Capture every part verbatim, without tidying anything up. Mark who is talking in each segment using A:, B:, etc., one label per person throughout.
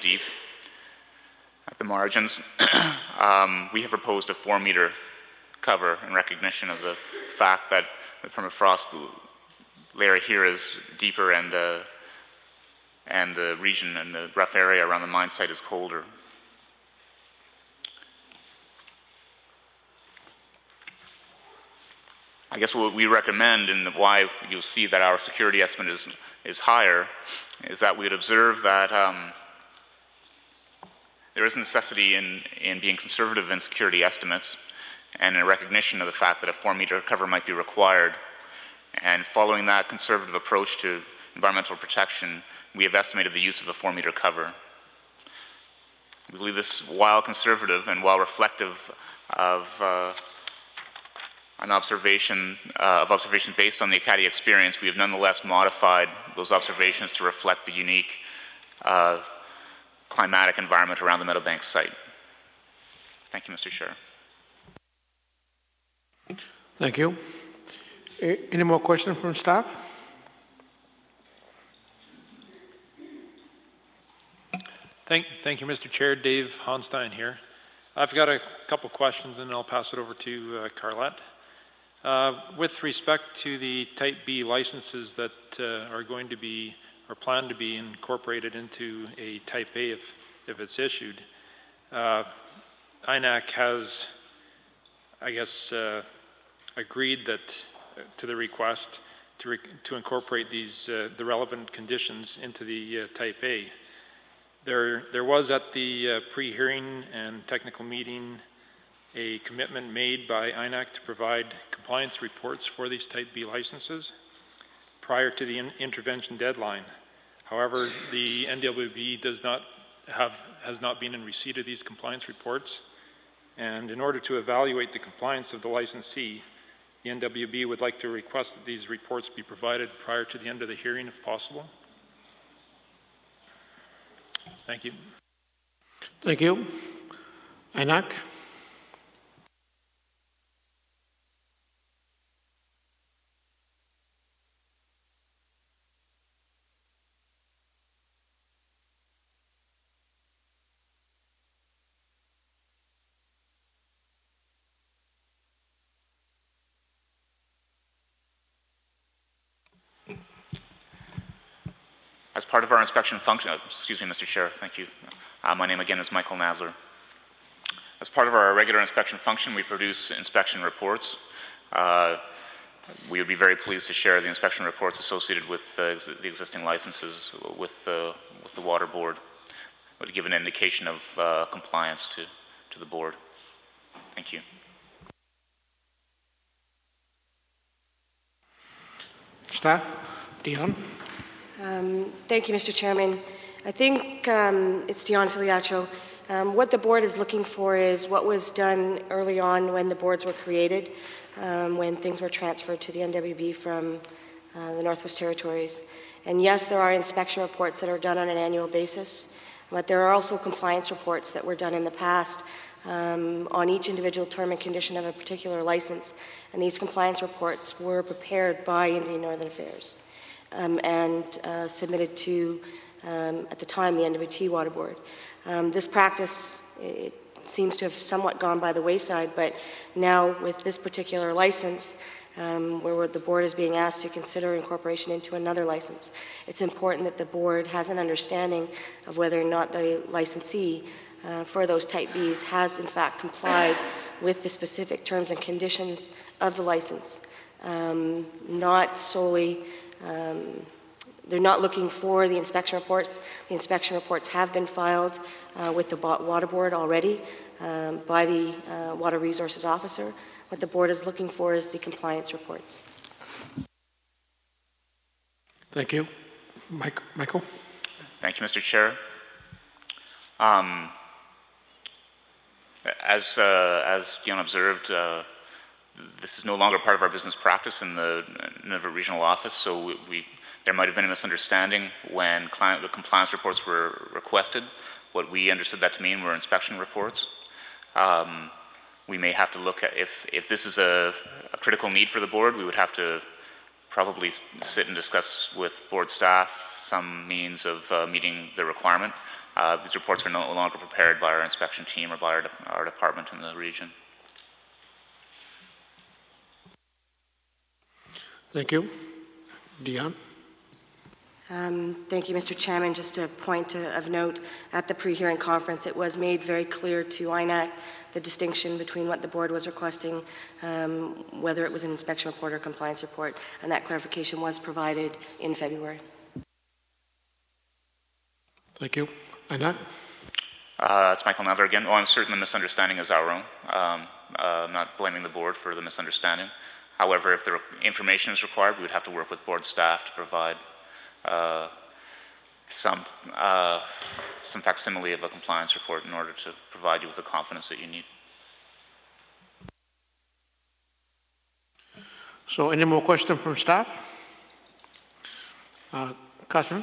A: deep at the margins. um, we have proposed a four meter cover in recognition of the fact that the permafrost layer here is deeper and, uh, and the region and the rough area around the mine site is colder. I guess what we recommend, and why you'll see that our security estimate is, is higher, is that we'd observe that um, there is a necessity in, in being conservative in security estimates, and a recognition of the fact that a four meter cover might be required. And following that conservative approach to environmental protection, we have estimated the use of a four meter cover. We believe this, while conservative and while reflective of uh, an observation uh, of observation based on the Acadia experience, we have nonetheless modified those observations to reflect the unique uh, climatic environment around the Meadowbank site. Thank you, Mister Chair.
B: Thank you. Any more questions from staff?
C: Thank, thank you, Mister Chair. Dave Honstein here. I've got a couple questions and I'll pass it over to uh, Carlette. Uh, with respect to the Type B licenses that uh, are going to be or planned to be incorporated into a Type A if, if it's issued, uh, I N A C has, I guess, uh, agreed that uh, to the request to, re to incorporate these uh, the relevant conditions into the uh, Type A. There, there was at the uh, pre-hearing and technical meeting a commitment made by I N A C to provide compliance reports for these Type B licenses prior to the in intervention deadline. However, the N W B does not have, has not been in receipt of these compliance reports, and in order to evaluate the compliance of the licensee, the N W B would like to request that these reports be provided prior to the end of the hearing if possible. Thank you.
B: Thank you. I N A C.
A: As part of our inspection function, uh, excuse me, Mister Chair, thank you. Uh, my name again is Michael Nadler. As part of our regular inspection function, we produce inspection reports. Uh, we would be very pleased to share the inspection reports associated with uh, ex the existing licenses with, uh, with the Water Board. It would give an indication of uh, compliance to, to the board. Thank you.
B: Staff, Dion.
D: Um, thank you, Mister Chairman. I think um, it's Dion Filiacho. Um, what the board is looking for is what was done early on when the boards were created, um, when things were transferred to the N W B from uh, the Northwest Territories. And yes, there are inspection reports that are done on an annual basis, but there are also compliance reports that were done in the past um, on each individual term and condition of a particular license. And these compliance reports were prepared by Indian Northern Affairs. Um, and uh, submitted to, um, at the time, the N W T Water Board. Um, this practice, it seems to have somewhat gone by the wayside, but now with this particular license, um, where the board is being asked to consider incorporation into another license, it's important that the board has an understanding of whether or not the licensee uh, for those Type Bs has in fact complied with the specific terms and conditions of the license, um, not solely Um, they're not looking for the inspection reports. The inspection reports have been filed uh, with the Water Board already um, by the uh, Water Resources Officer. What the board is looking for is the compliance reports.
B: Thank you. Mike, Michael?
A: Thank you, Mister Chair. Um, as, uh, as Dion observed, uh, this is no longer part of our business practice in the Nunavut Regional Office, so we, we, there might have been a misunderstanding when client, the compliance reports were requested. What we understood that to mean were inspection reports. Um, we may have to look at, if, if this is a, a critical need for the board, we would have to probably sit and discuss with board staff some means of uh, meeting the requirement. Uh, these reports are no longer prepared by our inspection team or by our, de our department in the region.
B: Thank you. Dion?
D: Um, thank you, Mister Chairman. Just a point to, of note, at the pre-hearing conference, it was made very clear to I N A C the distinction between what the board was requesting, um, whether it was an inspection report or compliance report, and that clarification was provided in February.
B: Thank you. I N A C?
A: Uh, it's Michael Nether again. Well, I'm certain the misunderstanding is our own. Um, uh, I'm not blaming the board for the misunderstanding. However, if the information is required, we would have to work with board staff to provide uh, some uh, some facsimile of a compliance report in order to provide you with the confidence that you need.
B: So, any more questions from staff? Uh, Catherine?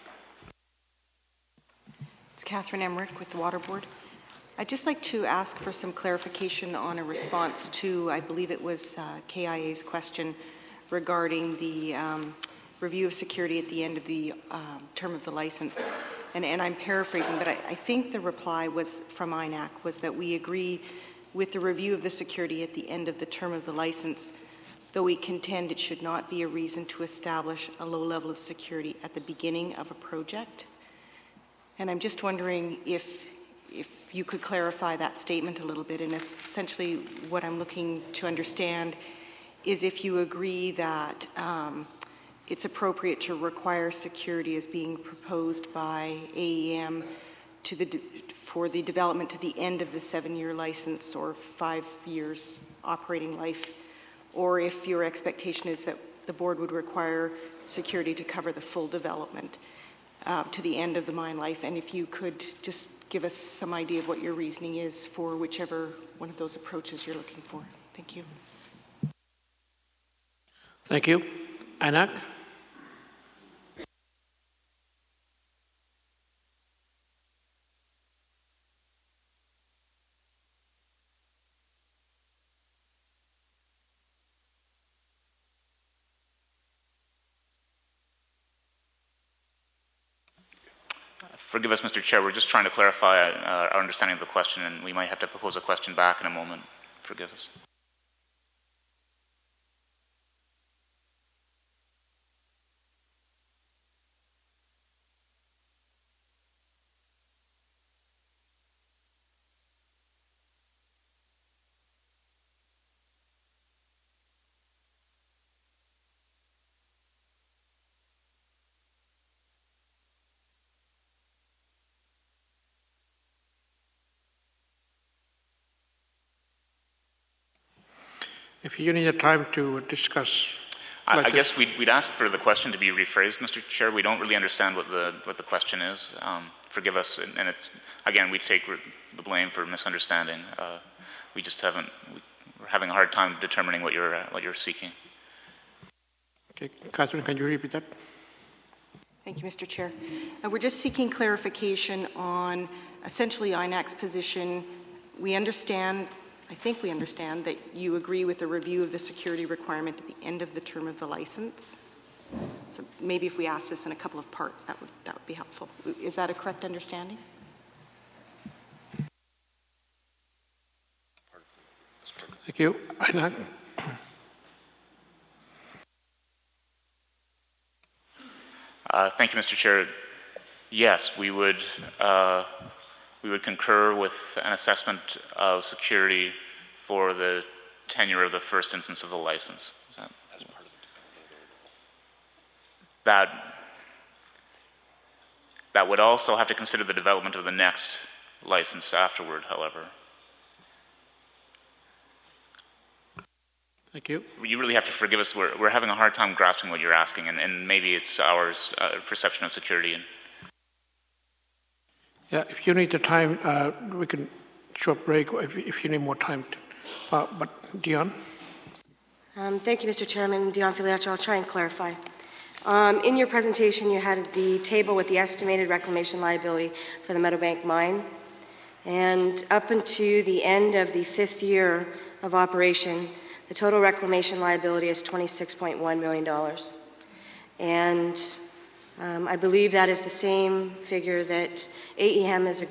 E: It's Catherine Emmerich with the Water Board. I'd just like to ask for some clarification on a response to, I believe it was uh, K I A's question regarding the um, review of security at the end of the um, term of the license. And, and I'm paraphrasing, but I, I think the reply was from I N A C was that we agree with the review of the security at the end of the term of the license, though we contend it should not be a reason to establish a low level of security at the beginning of a project. And I'm just wondering if, if you could clarify that statement a little bit. And essentially what I'm looking to understand is if you agree that um, it's appropriate to require security as being proposed by A E M to the, for the development to the end of the seven-year license or five years operating life, or if your expectation is that the board would require security to cover the full development uh, to the end of the mine life. And if you could just give us some idea of what your reasoning is for whichever one of those approaches you're looking for. Thank you.
B: Thank you. I N A C?
A: Forgive us, Mister Chair, we're just trying to clarify uh, our understanding of the question, and we might have to propose a question back in a moment. Forgive us.
B: If you need a time to discuss.
A: I,
B: like
A: I guess we'd, we'd ask for the question to be rephrased, Mister Chair. We don't really understand what the what the question is. Um, forgive us, and, and it, again, we take the blame for misunderstanding. Uh, we just haven't. We're having a hard time determining what you're uh, what you're seeking.
B: Okay, Catherine, can you repeat that?
E: Thank you, Mister Chair. Uh, we're just seeking clarification on essentially I N A C's position. We understand. I think we understand that you agree with the review of the security requirement at the end of the term of the license. So maybe if we ask this in a couple of parts, that would, that would be helpful. Is that a correct understanding?
B: Thank you. I N A C?
A: Uh, thank you, Mister Chair. Yes, we would. Uh, We would concur with an assessment of security for the tenure of the first instance of the license. Is that, As part of the that, that would also have to consider the development of the next license afterward, however.
B: Thank you.
A: You really have to forgive us. We're, we're having a hard time grasping what you're asking, and, and maybe it's our uh, perception of security. And,
B: Yeah, if you need the time, uh, we can short break if, if you need more time. To, uh, but Dion?
D: Um, thank you, Mister Chairman. Dion Filiaccio, I'll try and clarify. Um, in your presentation, you had the table with the estimated reclamation liability for the Meadowbank mine. And up until the end of the fifth year of operation, the total reclamation liability is twenty-six point one million dollars. And Um, I believe that is the same figure that A E M has agreed